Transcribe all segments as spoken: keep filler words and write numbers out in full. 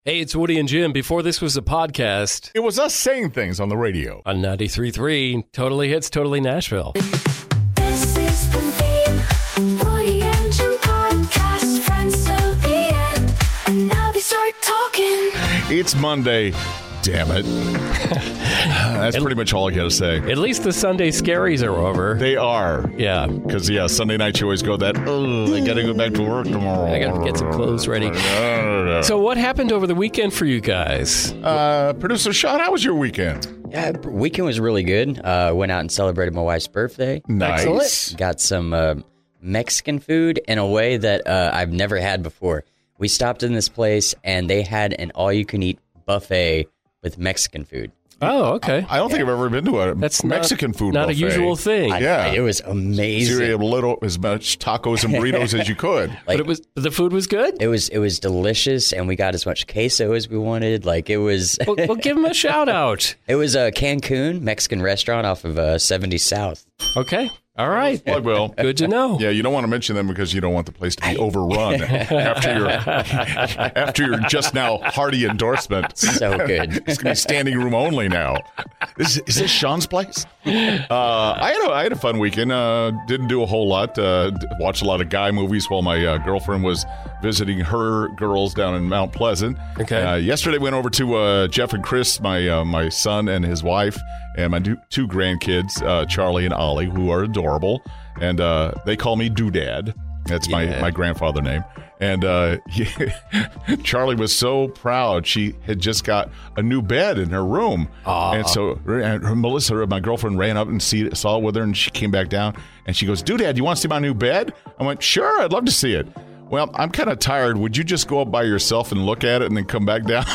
Hey, it's Woody and Jim. Before this was a podcast, it was us saying things on the radio. On ninety-three point three, Totally Hits, Totally Nashville. This is the theme, Woody and Jim podcast, friends till the end, and now they start talking. It's Monday. Damn it. That's pretty much all I got to say. At least the Sunday scaries are over. They are. Yeah. Because, yeah, Sunday night you always go that, oh, I got to go back to work tomorrow. I got to get some clothes ready. So what happened over the weekend for you guys? Uh, Producer Sean, how was your weekend? Yeah, weekend was really good. Uh, went out and celebrated my wife's birthday. Nice. Excellent. Got some uh, Mexican food in a way that uh, I've never had before. We stopped in this place, and they had an all-you-can-eat buffet with Mexican food. Oh, okay. I don't think I've ever been to a That's Mexican not, food not buffet. a usual thing. I, Yeah. It was So amazing. you ate a little, as much tacos and burritos as you could. Like, but it was the food was good? It was it was delicious, and we got as much queso as we wanted. Like it was. Well, well give them a shout out. It was a Cancun Mexican restaurant off of uh, seventy South. Okay. All right. Plug will. Good to know. Yeah, you don't want to mention them because you don't want the place to be overrun after your after your just now hearty endorsement. So good. It's going to be standing room only now. Is, is this Sean's place? Uh, I had a, I had a fun weekend. Uh, didn't do a whole lot. Uh, watched a lot of guy movies while my uh, girlfriend was visiting her girls down in Mount Pleasant. Okay. Uh, yesterday went over to uh, Jeff and Chris, my uh, my son and his wife, and my two, two grandkids, uh, Charlie and Ollie, who are adorable. And uh, they call me Doodad. That's my, Yeah. my grandfather name. And uh, he, Charlie was so proud. She had just got a new bed in her room. Aww. And so and her, Melissa, my girlfriend, ran up and see, saw it with her, and she came back down. And she goes, Doodad, you want to see my new bed? I went, sure, I'd love to see it. Well, I'm kind of tired. Would you just go up by yourself and look at it and then come back down?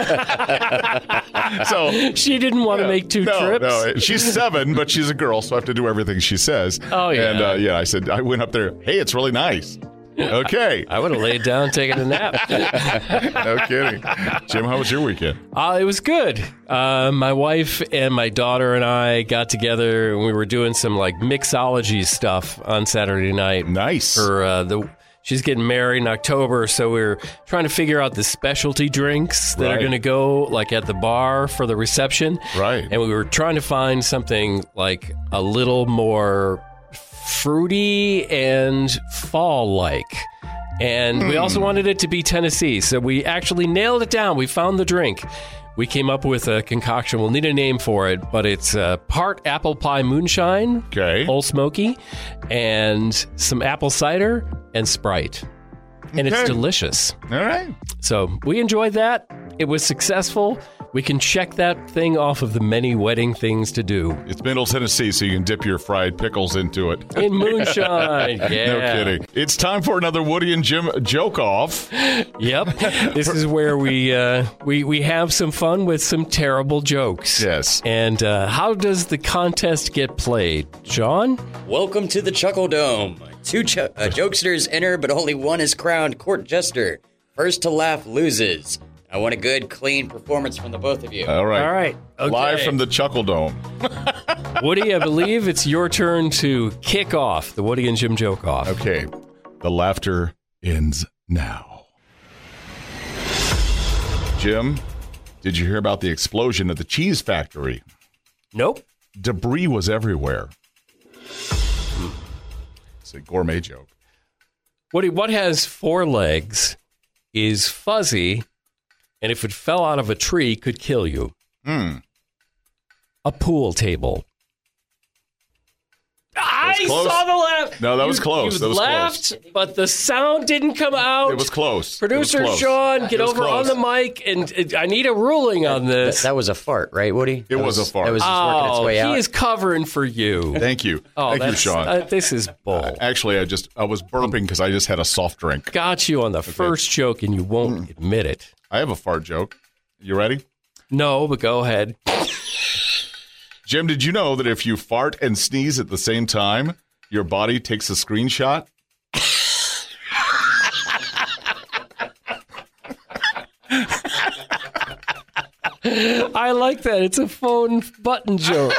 So She didn't want to make two no, trips. No, she's seven, but she's a girl, so I have to do everything she says. Oh, yeah. And uh, yeah, I said, I went up there, hey, it's really nice. Okay. I would have laid down taking a nap. No kidding. Jim, how was your weekend? Uh, it was good. Uh, my wife and my daughter and I got together and we were doing some like mixology stuff on Saturday night. Nice. For uh, the she's getting married in October, so we we're trying to figure out the specialty drinks that are Right. going to go like at the bar for the reception. Right. And we were trying to find something like a little more fruity and fall-like. And we also wanted it to be Tennessee, so we actually nailed it down. We found the drink. We came up with a concoction. We'll need a name for it, but it's uh, part apple pie moonshine, Okay. Old Smoky, and some apple cider and Sprite. And it's Okay. delicious. All right. So we enjoyed that. It was successful. We can check that thing off of the many wedding things to do. It's Middle Tennessee, so you can dip your fried pickles into it. In moonshine. Yeah. No kidding. It's time for another Woody and Jim joke off. Yep. This is where we uh, we we have some fun with some terrible jokes. Yes. And uh, how does the contest get played, John? Welcome to the Chuckle Dome. Two ch- uh, jokesters enter, but only one is crowned court jester. First to laugh loses. I want a good, clean performance from the both of you. All right. All right. Okay. Live from the Chuckle Dome. Woody, I believe it's your turn to kick off the Woody and Jim joke off. Okay. The laughter ends now. Jim, did you hear about the explosion at the cheese factory? Nope. Debris was everywhere. It's a gourmet joke. Woody, what has four legs, is fuzzy, and if it fell out of a tree, could kill you? Hmm. A pool table. I close. saw the laugh. No, that was You- close. You That was laughed, but the sound didn't come out. It was close. Producer It was close. Sean, get It was over close. on the mic, and uh, I need a ruling on That, this. that was a fart, right, Woody? It That was a fart. That was just working its Oh, way he out. is covering for you. Thank you. Oh, Thank you, that's- Sean. Uh, this is bull. Actually, I just I was burping because I just had a soft drink. Got you on the first joke, and you won't admit it. I have a fart joke. You ready? No, but go ahead. Jim, did you know that if you fart and sneeze at the same time, your body takes a screenshot? I like that. It's a phone button joke.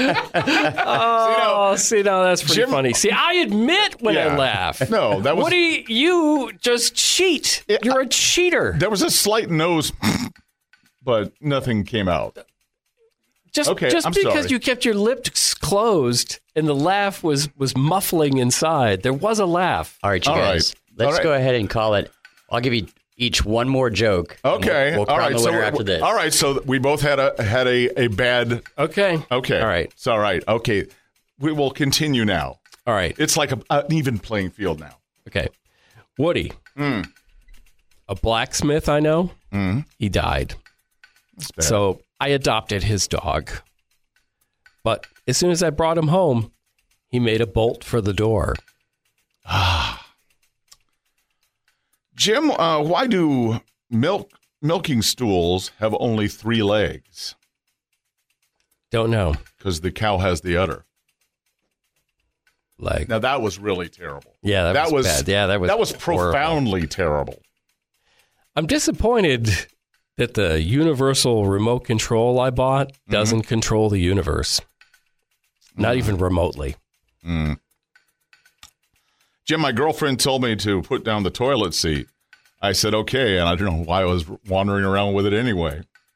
Oh, see, now that's pretty Jim- funny. See, I admit when Yeah. I laugh. No, that was- Woody, you just cheat. Yeah, You're a cheater. There was a slight nose, but nothing came out. Just, Okay, just I'm because sorry. you kept your lips closed and the laugh was, was muffling inside, there was a laugh. All right, you All guys. right. Let's All right. go ahead and call it. I'll give you each one more joke. and Okay. We'll, we'll all crown right. the winner so after this. all right. So we both had a had a, a bad. Okay. Okay. All right. It's all right. Okay. We will continue now. All right. It's like a, an even playing field now. Okay. Woody, Hmm. a blacksmith I know, he died. That's bad. So I adopted his dog. But as soon as I brought him home, he made a bolt for the door. Jim, uh, why do milk milking stools have only three legs? Don't know. Because the cow has the udder. Like, Now that was really terrible. yeah, that, was, bad. Yeah, that was that was horrible. profoundly terrible. I'm disappointed that the universal remote control I bought Mm-hmm. doesn't control the universe. Not even remotely. Mm. Jim, my girlfriend told me to put down the toilet seat. I said, okay, and I don't know why I was wandering around with it anyway.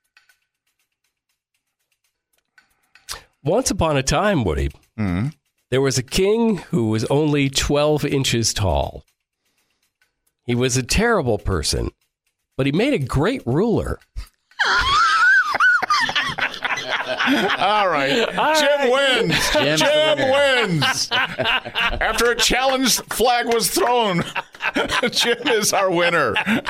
Once upon a time, Woody, Mhm. there was a king who was only twelve inches tall. He was a terrible person, but he made a great ruler. All right. Jim wins. Jim's the Jim winner. wins. After a challenge flag was thrown, Jim is our winner.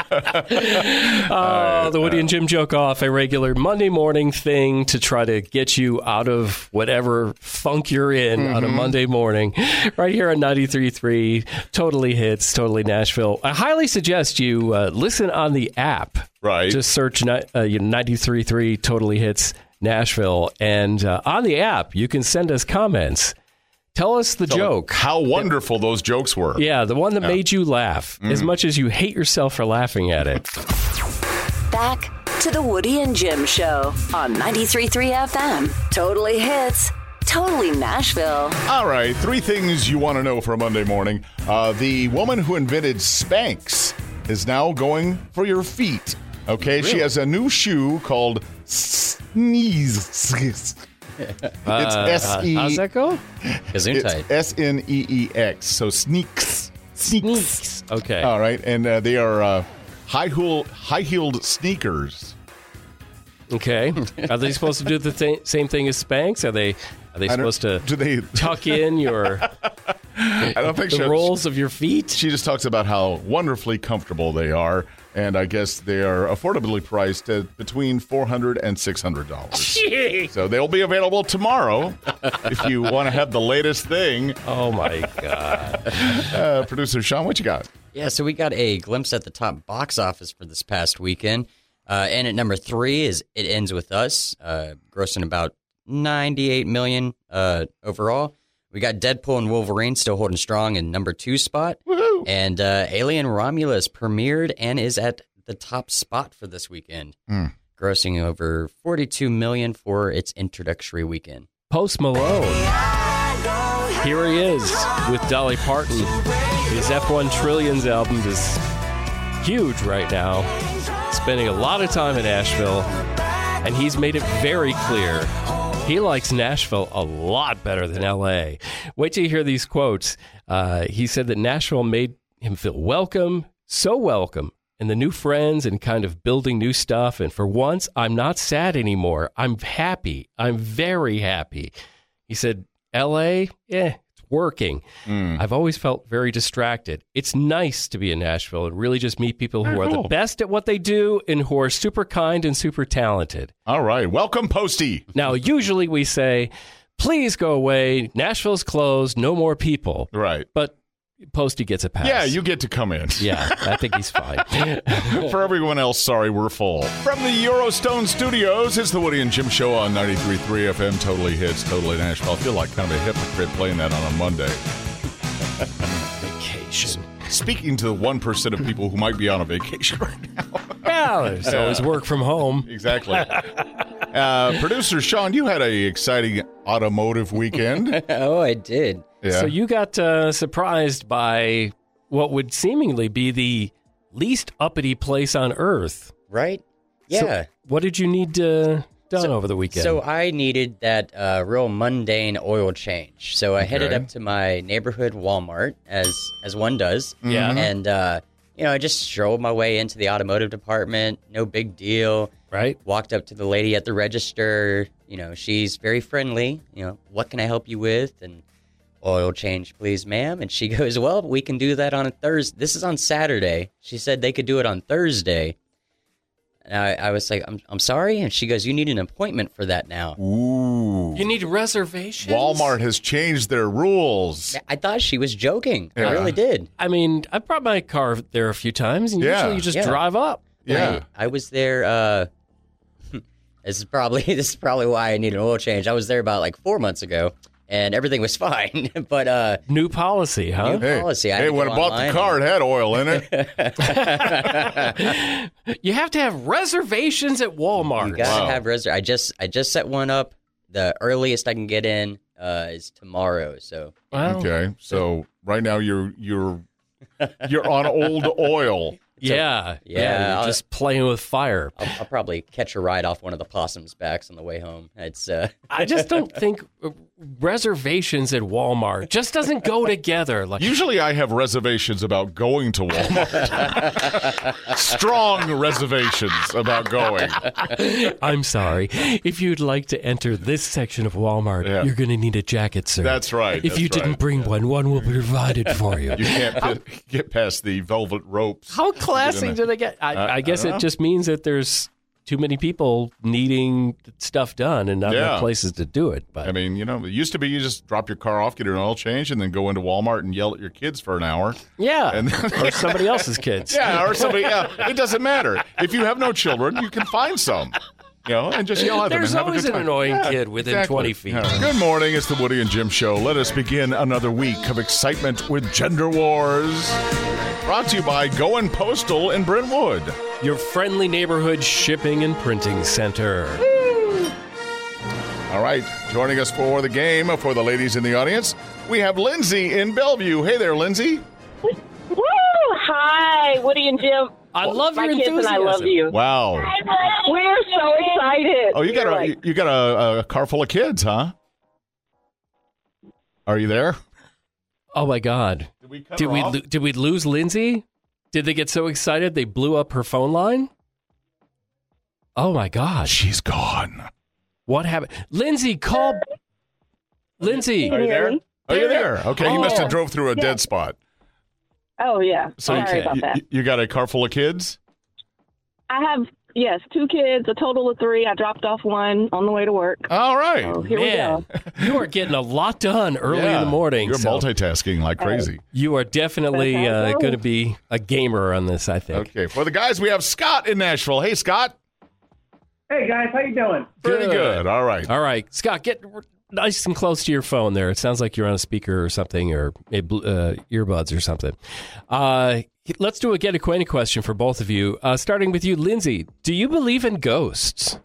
Oh, the Woody and Jim joke off, a regular Monday morning thing to try to get you out of whatever funk you're in on a Monday morning, right here on ninety-three point three, Totally Hits, Totally Nashville. I highly suggest you uh, listen on the app. Right. Just search ni- uh, you know, ninety-three point three Totally Hits Nashville. And uh, on the app, you can send us comments. Tell us the joke. How wonderful those jokes were. Yeah, the one that made you laugh, as much as you hate yourself for laughing at it. Back to the Woody and Jim Show on ninety-three point three F M. Totally Hits. Totally Nashville. All right, three things you want to know for a Monday morning. Uh, the woman who invented Spanx is now going for your feet. Okay, she has a new shoe called Sneeze. It's S E. How's that go? Gesundheit. It's S N E E X. So sneaks. Sneaks. Okay. All right, and uh, they are uh, high heel high heeled sneakers. Okay. Are they supposed to do the th- same thing as Spanx? Are they are they I don't- supposed to do they? tuck in your I don't think the so. rolls of your feet? She just talks about how wonderfully comfortable they are, and I guess they are affordably priced at between four hundred and six hundred dollars. So they'll be available tomorrow if you want to have the latest thing. Oh my god. Uh, Producer Sean, what you got? Yeah, so we got a glimpse at the top box office for this past weekend. Uh, and at number three is It Ends With Us, uh, grossing about ninety-eight million dollars uh, overall. We got Deadpool and Wolverine still holding strong in number two spot. Woohoo! And uh, Alien Romulus premiered and is at the top spot for this weekend, Mm. grossing over forty-two million dollars for its introductory weekend. Post Malone. Here he is with Dolly Parton. His F one Trillions album is huge right now. Spending a lot of time in Nashville, and he's made it very clear he likes Nashville a lot better than L A. Wait till you hear these quotes. Uh, he said that Nashville made him feel welcome, so welcome, and the new friends and kind of building new stuff. And for once, I'm not sad anymore. I'm happy. I'm very happy. He said, L A, yeah, it's working. Mm. I've always felt very distracted. It's nice to be in Nashville and really just meet people who Very are cool. the best at what they do and who are super kind and super talented. All right, welcome, Posty. Now, usually we say, please go away. Nashville's closed. No more people. Right. But Posty gets a pass. Yeah, you get to come in. Yeah, I think he's fine. For everyone else, sorry, we're full. From the Eurostone Studios, it's the Woody and Jim Show on ninety-three point three F M. Totally Hits, Totally Nashville. I feel like kind of a hypocrite playing that on a Monday. Vacation. Speaking to the one percent of people who might be on a vacation right now. Yeah, there's always work from home. Exactly. uh, producer Sean, you had a exciting automotive weekend. Oh, I did. Yeah. So you got uh, surprised by what would seemingly be the least uppity place on earth. Right? So Yeah. what did you need uh, done So- over the weekend? So I needed that uh, real mundane oil change. So I headed Okay. up to my neighborhood Walmart, as as one does. Yeah. And uh, you know, I just strolled my way into the automotive department. No big deal. right? Walked up to the lady at the register. You know, she's very friendly. You know, what can I help you with? And oil change, please, ma'am. And she goes, well, we can do that on a Thursday. This is on Saturday. She said they could do it on Thursday. And I, I was like, I'm, I'm sorry. And she goes, you need an appointment for that now. Ooh. You need reservations? Walmart has changed their rules. I thought she was joking. Yeah. I really did. I mean, I brought my car there a few times, and Yeah. usually you just Yeah. drive up. Yeah. I, I was there. Uh, this is probably this is probably why I need an oil change. I was there about like four months ago, and everything was fine. but uh, New policy, huh? New- Hey, policy. I hey had to when go I bought online the car, it had oil in it. You have to have reservations at Walmart. you gotta Wow. have reser- I just I just set one up. The earliest I can get in uh, is tomorrow. So Well, Okay, so right now you're you're you're on old oil. yeah, Yeah, you're I'll- just playing with fire. I'll, I'll probably catch a ride off one of the possums' backs on the way home. It's uh, I just don't think uh, reservations at Walmart just doesn't go together. Like, Usually I have reservations about going to Walmart. Strong reservations about going. I'm sorry. If you'd like to enter this section of Walmart, Yeah. you're going to need a jacket, sir. That's right. If that's you didn't right. bring one, one will be provided for you. You can't pi- get past the velvet ropes. How to get classy in do they get? I, I- I guess I it don't know. just means that there's too many people needing stuff done and not Yeah. enough places to do it. But I mean, you know, it used to be you just drop your car off, get an oil change, and then go into Walmart and yell at your kids for an hour. yeah, And or somebody else's kids. Yeah, or somebody. Yeah, it doesn't matter. If you have no children, you can find some. You know, and just yell at them. There's and have a always good an time. annoying Yeah, kid within exactly. twenty feet. Yeah. Good morning. It's the Woody and Jim Show. Let us begin another week of excitement with Gender Wars. Brought to you by Going Postal in Brentwood. Your friendly neighborhood shipping and printing center. All right, joining us for the game for the ladies in the audience, we have Lindsay in Bellevue. Hey there, Lindsay. Woo! Hi, Woody and Jim. I love My your kids enthusiasm. and I love you. Wow. We're so excited. Oh, you got We're a like, you got a, a car full of kids, huh? Are you there? Oh my God! Did we cut Did her we off? lo- did we lose Lindsay? Did they get so excited they blew up her phone line? Oh my God! She's gone. What happened? Lindsay, call. Lindsay, Are you there? Oh, you're There. there. Okay, you Oh. must have drove through a dead spot. oh yeah. So Sorry you, about that. you, you got a car full of kids? I have yes, two kids, a total of three. I dropped off one on the way to work. All right. So here man, we go. you are getting a lot done early Yeah, in the morning. You're so multitasking like crazy. you are definitely That's how it uh, goes. going to be a gamer on this, I think. Okay, for the guys, we have Scott in Nashville. Hey, Scott. Hey guys, how you doing? Pretty Good. good. All right. All right, Scott, get r- nice and close to your phone there. It sounds like you're on a speaker or something, or a bl- uh, earbuds or something. Uh, let's do a get acquainted question for both of you. Uh, starting with you, Lindsay. Do you believe in ghosts?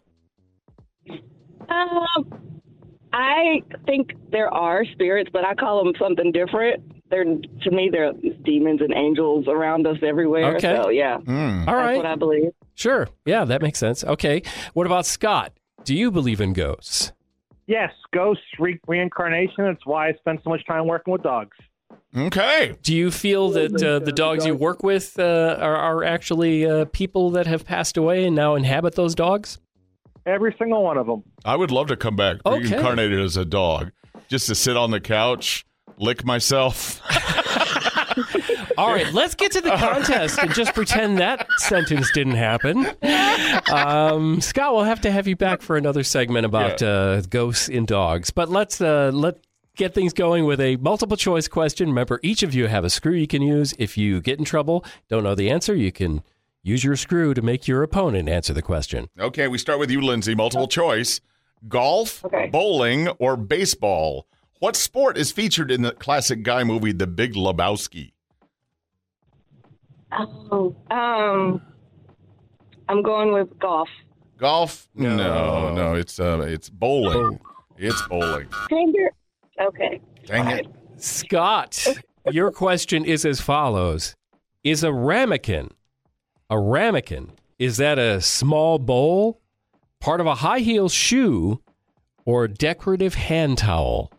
Um, I think there are spirits, but I call them something different. They're to me, they're demons and angels around us everywhere. Okay. So yeah, Mm. All that's right. what I believe. Sure. Yeah, that makes sense. Okay. What about Scott? Do you believe in ghosts? Yes, ghosts, re- reincarnation. That's why I spend so much time working with dogs. Okay. Do you feel that uh, the dogs you work with uh, are, are actually uh, people that have passed away and now inhabit those dogs? Every single one of them. I would love to come back Okay. reincarnated as a dog, just to sit on the couch, lick myself. All right, let's get to the contest and just pretend that sentence didn't happen. Um, Scott, we'll have to have you back for another segment about Yeah. uh, ghosts in dogs. But let's uh, let get things going with a multiple choice question. Remember, each of you have a screw you can use. If you get in trouble, don't know the answer, you can use your screw to make your opponent answer the question. Okay, we start with you, Lindsay. Multiple choice. Golf, Okay. bowling, or baseball? What sport is featured in the classic guy movie The Big Lebowski? Oh, um, I'm going with golf. Golf? No, no, it's uh, it's bowling. It's bowling. Okay. Dang it. Scott, your question is as follows. Is a ramekin, a ramekin, is that a small bowl, part of a high heel shoe, or a decorative hand towel?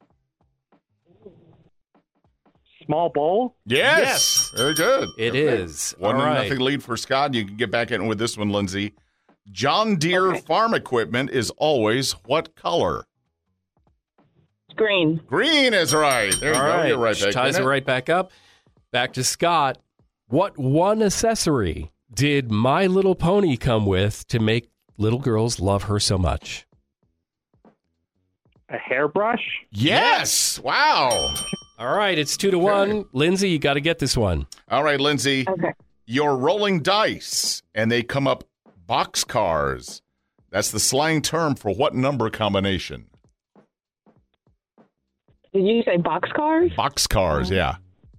Small bowl? Yes. Yes. Very good. It is. One All to right. nothing lead for Scott. You can get back in with this one, Lindsay. John Deere Okay. farm equipment is always what color? Green. Green is right. There you All go. right. You're right back Ties in it it. right back up. Back to Scott. What one accessory did My Little Pony come with to make little girls love her so much? A hairbrush? Yes. Wow. All right, it's two to one. Lindsay, you got to get this one. All right, Lindsay. Okay. You're rolling dice, and they come up boxcars. That's the slang term for what number combination? Did you say boxcars? Boxcars, yeah.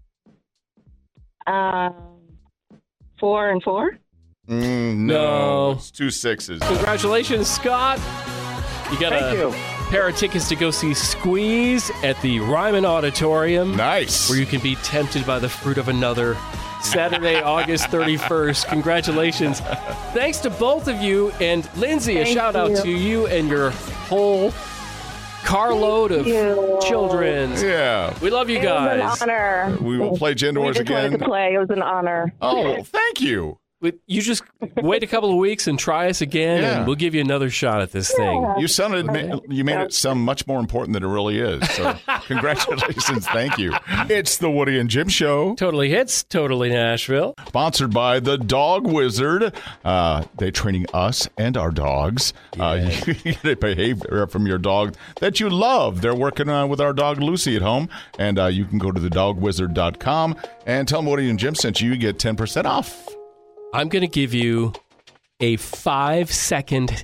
Um, four and four? Mm, No. no. It's two sixes. Congratulations, Scott. You got Thank a you. pair of tickets to go see Squeeze at the Ryman Auditorium, Nice. where you can be tempted by the fruit of another. Saturday, August thirty-first. Congratulations. Thanks to both of you. And Lindsay, a Thank shout out you. to you and your whole carload of you. children. Yeah. We love you It was guys. an honor. We will play Gin We Doors just wanted again. to play. It was an honor. Oh, thank you. But You just wait a couple of weeks and try us again, Yeah. and we'll give you another shot at this thing. You sounded, you made it sound much more important than it really is. So, congratulations. Thank you. It's the Woody and Jim Show, Totally hits, totally Nashville. sponsored by the Dog Wizard. Uh, they're training us and our dogs. Uh, you get a behavior from your dog that you love. They're working uh, with our dog Lucy at home, and uh, you can go to the dog wizard dot com and tell them Woody and Jim sent you. You get ten percent off. I'm going to give you a five second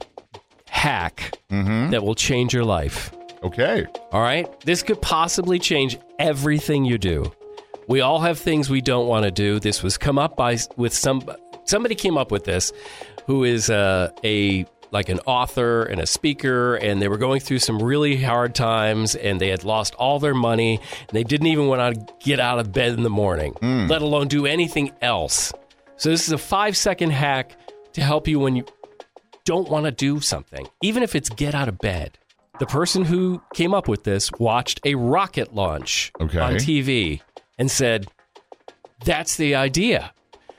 hack that will change your life. Okay. All right? This could possibly change everything you do. We all have things we don't want to do. This was come up by with some somebody came up with this who is uh, a like an author and a speaker, and they were going through some really hard times, and they had lost all their money, and they didn't even want to get out of bed in the morning, let alone do anything else. So this is a five-second hack to help you when you don't want to do something, even if it's get out of bed. The person who came up with this watched a rocket launch Okay. on T V and said, that's the idea.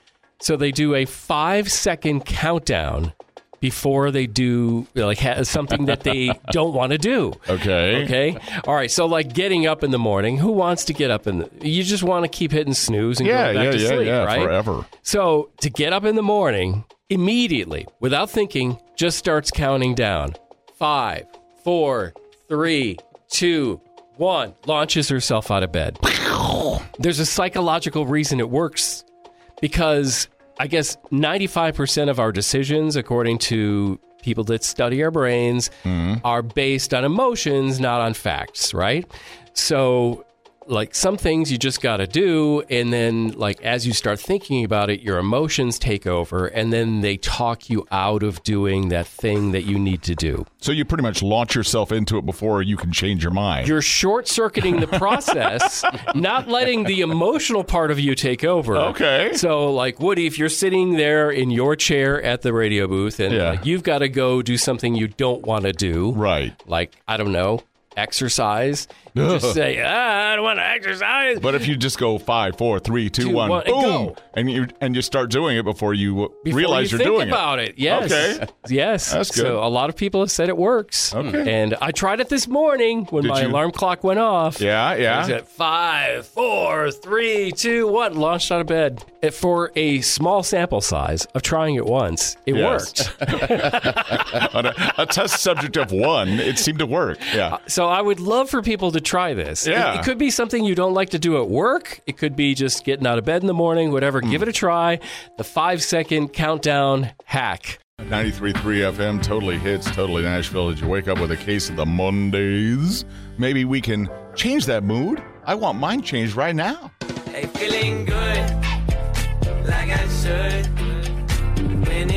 So they do a five-second countdown before they do like ha- something that they don't want to do. Okay. Okay. All right. So like getting up in the morning, who wants to get up in the, you just want to keep hitting snooze and Yeah, go back yeah, to yeah, sleep, yeah. right? Forever. So to get up in the morning, immediately, without thinking, just starts counting down. Five, four, three, two, one. Launches herself out of bed. There's a psychological reason it works because I guess ninety-five percent of our decisions, according to people that study our brains, are based on emotions, not on facts, right? So, like, some things you just got to do, and then, like, as you start thinking about it, your emotions take over, and then they talk you out of doing that thing that you need to do. So you pretty much launch yourself into it before you can change your mind. You're short-circuiting the process, not letting the emotional part of you take over. Okay. So, like, Woody, if you're sitting there in your chair at the radio booth and Yeah. like, you've got to go do something you don't want to do, Right. like, I don't know, exercise, you just say, ah, I don't want to exercise. But if you just go five, four, three, two, Two, one, one, and boom, go. and you and you start doing it before you Before realize you you're think doing about it. Yes. Okay. Yes. That's good. So a lot of people have said it works. Okay. And I tried it this morning when Did my you? alarm clock went off. Yeah, I yeah. was at five, four, three, two, one, launched out of bed. And for a small sample size of trying it once, it Yes. worked. On a, a test subject of one, it seemed to work. Yeah. So I would love for people to try this. It- Yeah. It, could be something you don't like to do at work. It could be just getting out of bed in the morning, whatever. Give it a try. The five second countdown hack. ninety-three point three F M, totally hits, totally Nashville. Did you wake up with a case of the Mondays? Maybe we can change that mood. I want mine changed right now. Hey, feeling good, like I should. When in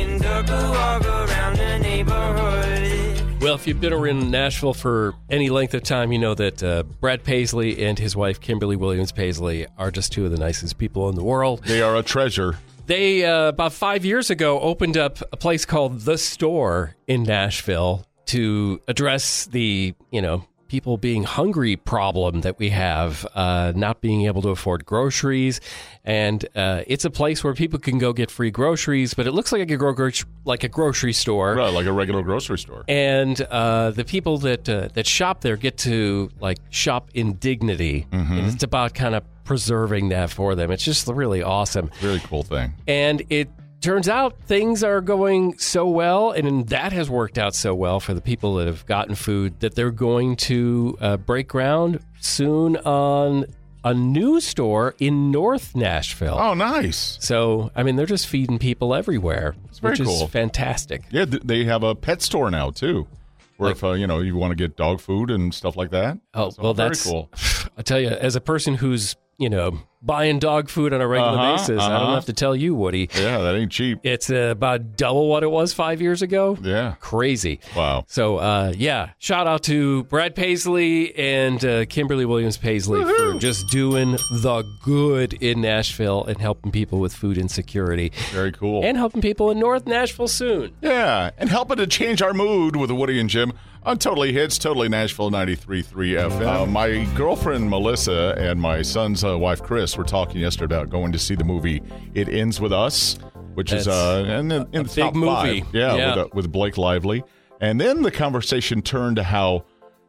a walk around the neighborhood. Well, if you've been around Nashville for any length of time, you know that uh, Brad Paisley and his wife, Kimberly Williams Paisley, are just two of the nicest people in the world. They are a treasure. They, uh, about five years ago, opened up a place called The Store in Nashville to address the, you know, people being hungry problem that we have, uh, not being able to afford groceries. And uh, it's a place where people can go get free groceries, but it looks like a, gro- like a grocery store. Right, like a regular grocery store. And uh, the people that uh, that shop there get to like shop in dignity. Mm-hmm. And it's about kind of preserving that for them. It's just really awesome. Really cool thing. And it turns out things are going so well, and that has worked out so well for the people that have gotten food, that they're going to uh, break ground soon on a new store in North Nashville. Oh, nice. So, I mean, they're just feeding people everywhere, very which cool. is fantastic. Yeah, th- they have a pet store now, too, where Like- if, uh, you know, you want to get dog food and stuff like that. Oh, So well, very that's cool. I tell you, as a person who's, you know, buying dog food on a regular Uh-huh, basis, I don't uh-huh. have to tell you, Woody. Yeah, that ain't cheap. It's uh, about double what it was five years ago. Yeah. Crazy. Wow. So, uh, yeah, shout out to Brad Paisley and uh, Kimberly Williams Paisley for just doing the good in Nashville and helping people with food insecurity. Very cool. And helping people in North Nashville soon. Yeah, and helping to change our mood with Woody and Jim on Totally Hits, Totally Nashville ninety-three point three F M. Uh, my girlfriend Melissa and my son's uh, wife Chris were talking yesterday about going to see the movie It Ends With Us, which is That's uh, in, in, in a the big top movie. five. Yeah, Yeah. With, uh, with Blake Lively. And then the conversation turned to how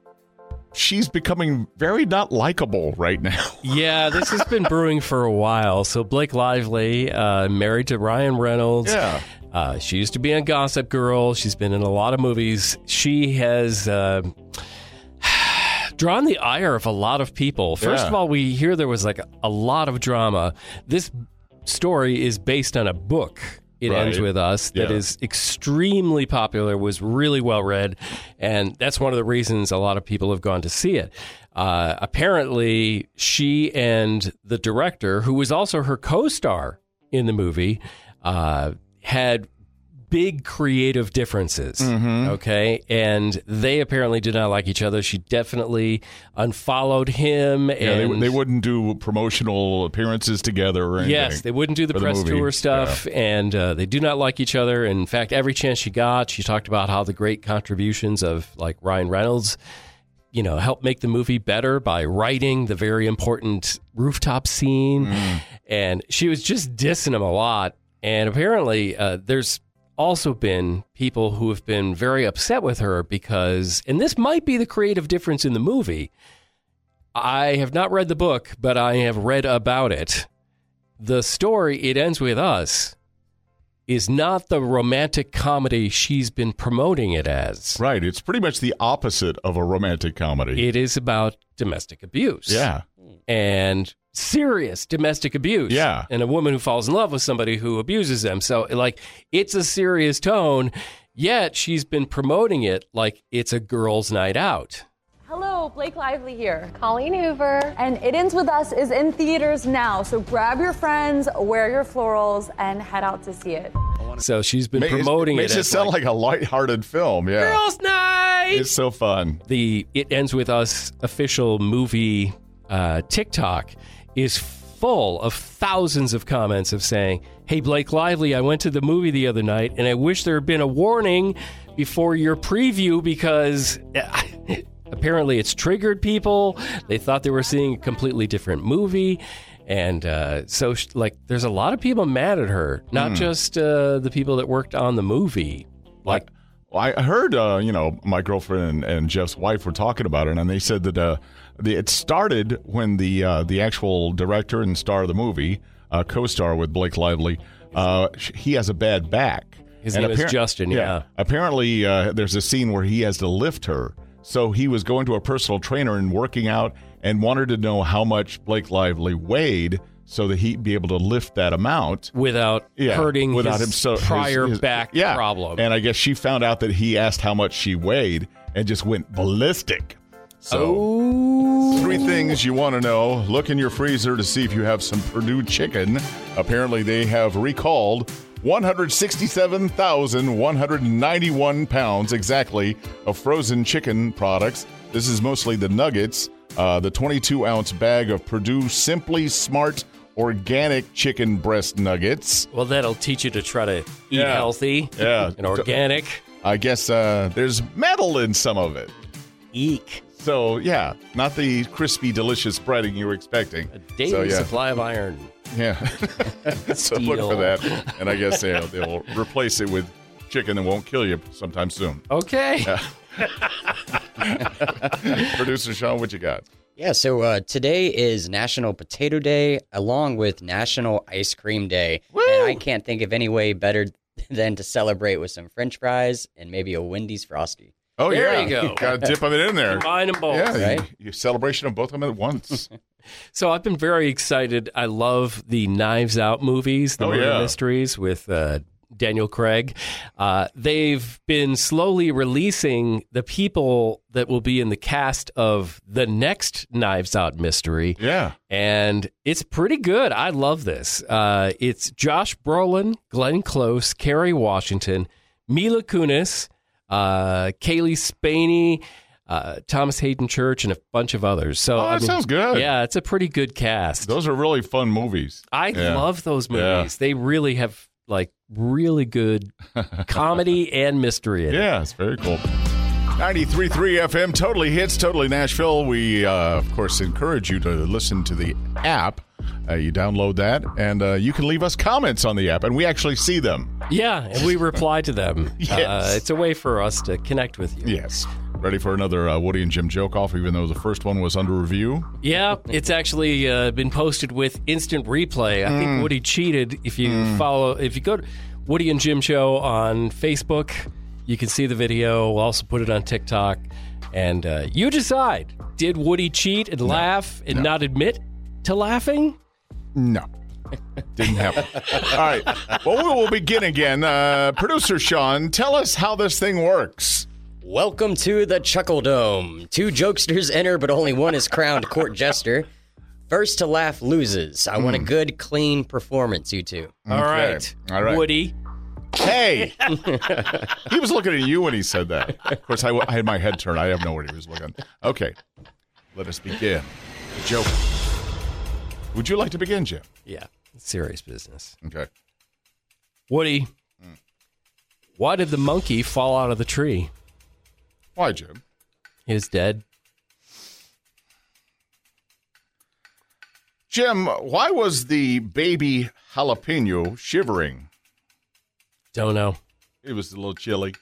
she's becoming very not likable right now. Yeah, this has been brewing for a while. So Blake Lively, uh, married to Ryan Reynolds. Yeah. Uh, she used to be on Gossip Girl. She's been in a lot of movies. She has uh, drawn the ire of a lot of people. First Yeah. of all, we hear there was like a lot of drama. This story is based on a book. It Right. Ends With Us, that Yeah. is extremely popular, was really well read, and that's one of the reasons a lot of people have gone to see it. Uh, apparently, she and the director, who was also her co-star in the movie, uh, had big creative differences, okay? And they apparently did not like each other. She definitely unfollowed him. Yeah, and they, they wouldn't do promotional appearances together or anything. Yes, they wouldn't do the for the press movie. tour stuff, and uh, they do not like each other. In fact, every chance she got, she talked about how the great contributions of like Ryan Reynolds, you know, helped make the movie better by writing the very important rooftop scene, Mm. and she was just dissing him a lot. And apparently, uh, there's also been people who have been very upset with her because, and this might be the creative difference in the movie. I have not read the book, but I have read about it. The story, It Ends With Us, is not the romantic comedy she's been promoting it as. Right, it's pretty much the opposite of a romantic comedy. It is about domestic abuse. Yeah. And serious domestic abuse. Yeah. And a woman who falls in love with somebody who abuses them. So, like, it's a serious tone, yet she's been promoting it like it's a girls' night out. Hello, Blake Lively here. Colleen Hoover. And It Ends With Us is in theaters now, so grab your friends, wear your florals, and head out to see it. So she's been Ma- promoting it. Makes it it as sound like, a lighthearted film, yeah. girls' night. It's so fun. The It Ends With Us official movie uh, TikTok is full of thousands of comments of saying, hey, Blake Lively, I went to the movie the other night, and I wish there had been a warning before your preview because apparently it's triggered people. They thought they were seeing a completely different movie. And uh, so, sh- like, there's a lot of people mad at her, not just uh, the people that worked on the movie. Like, Well, I heard, uh, you know, my girlfriend and, and Jeff's wife were talking about it, and they said that uh, the, it started when the uh, the actual director and star of the movie, uh, co-star with Blake Lively, uh, sh- he has a bad back. His And name is appar- Justin, yeah. Apparently, uh, there's a scene where he has to lift her. So he was going to a personal trainer and working out and wanted to know how much Blake Lively weighed so that he'd be able to lift that amount without Yeah, hurting without his him so, his- prior his- back yeah. problem. And I guess she found out that he asked how much she weighed and just went ballistic. So, oh. three things you want to know. Look in your freezer to see if you have some Purdue chicken. Apparently, they have recalled one hundred sixty-seven thousand one hundred ninety-one pounds exactly of frozen chicken products. This is mostly the nuggets. Uh, the twenty-two ounce bag of Purdue Simply Smart organic chicken breast nuggets. Well, that'll teach you to try to eat Yeah. healthy Yeah. and organic. I guess uh, there's metal in some of it. Eek. So, yeah, not the crispy, delicious breading you were expecting. A daily so, yeah. supply of iron. Yeah. So look for Steel. that. And I guess yeah, they'll replace it with chicken that won't kill you sometime soon. Okay. Producer Sean, what you got? Yeah, so uh, today is National Potato Day along with National Ice Cream Day. Woo! And I can't think of any way better than to celebrate with some French fries and maybe a Wendy's Frosty. Oh, There yeah. you go. Got to dip them in there. Combine them both. Yeah, right? you, you celebration of both of them at once. So I've been very excited. I love the Knives Out movies, the Oh, murder yeah. mysteries with uh, Daniel Craig. Uh, they've been slowly releasing the people that will be in the cast of the next Knives Out mystery. Yeah. And it's pretty good. I love this. Uh, it's Josh Brolin, Glenn Close, Kerry Washington, Mila Kunis, uh, Kaylee Spaney, uh, Thomas Hayden Church, and a bunch of others. So Oh, that I mean, sounds good. Yeah, it's a pretty good cast. Those are really fun movies. I Yeah. love those Yeah. movies. They really have like really good comedy and mystery in it. Yeah, it's very cool. ninety-three point three F M, Totally Hits, Totally Nashville. We, uh, of course, encourage you to listen to the app. Uh, you download that, and uh, you can leave us comments on the app, and we actually see them. Yeah, and we reply to them. Yes. Uh, it's a way for us to connect with you. Yes. Ready for another uh, Woody and Jim joke off, even though the first one was under review? Yeah, it's actually uh, been posted with instant replay. I Mm. think Woody cheated. If you follow, if you go to Woody and Jim Show on Facebook, you can see the video. We'll also put it on TikTok. And uh, you decide, did Woody cheat and laugh and not admit to laughing? No. Didn't happen. All right. Well, we will begin again. Uh, Producer Sean, tell us how this thing works. Welcome to the Chuckle Dome. Two jokesters enter, but only one is crowned court jester. First to laugh loses. I want a good, clean performance, you two. All right. All right. Woody. Hey! He was looking at you when he said that. Of course, I, I had my head turned. I have no idea he was looking. Okay. Let us begin. The joke. Would you like to begin, Jim? Yeah, serious business. Okay. Woody, why did the monkey fall out of the tree? Why, Jim? He was dead. Jim, why was the baby jalapeno shivering? Don't know. It was a little chilly.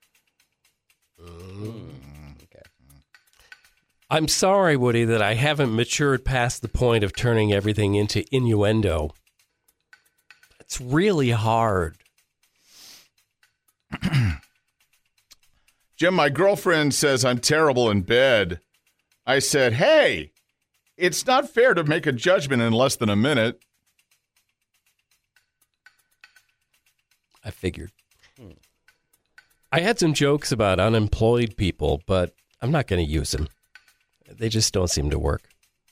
I'm sorry, Woody, that I haven't matured past the point of turning everything into innuendo. It's really hard. Jim, my girlfriend says I'm terrible in bed. I said, hey, it's not fair to make a judgment in less than a minute. I figured. I had some jokes about unemployed people, but I'm not going to use them. They just don't seem to work.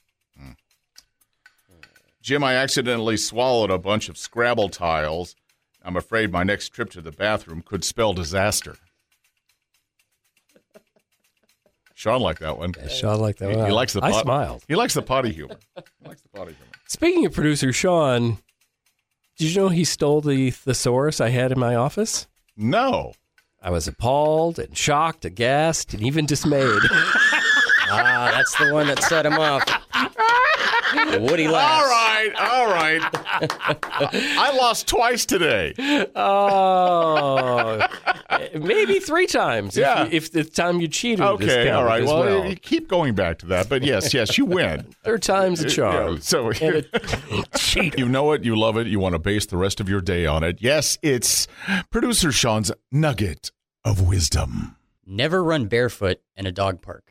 Jim, I accidentally swallowed a bunch of Scrabble tiles. I'm afraid my next trip to the bathroom could spell disaster. Sean liked that one. Sean liked that He, one. he likes the I pot- smiled. He likes the potty humor. He likes the potty humor. Speaking of producer Sean, did you know he stole the thesaurus I had in my office? No. I was appalled and shocked, aghast, and even dismayed. Ah, that's the one that set him off. Woody laughs. All right, all right. I lost twice today. Oh, maybe three times. Yeah. If, if the time you cheated is Okay, counted all right. as Well, well. you keep going back to that, but yes, yes, you win. Third time's a charm. Yeah, so And a cheater. you know it, you love it, you want to base the rest of your day on it. Yes, it's producer Sean's nugget of wisdom. Never run barefoot in a dog park.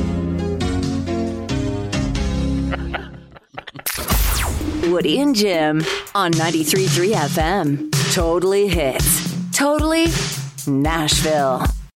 Woody and Jim on ninety-three point three F M. Totally hits. Totally Nashville.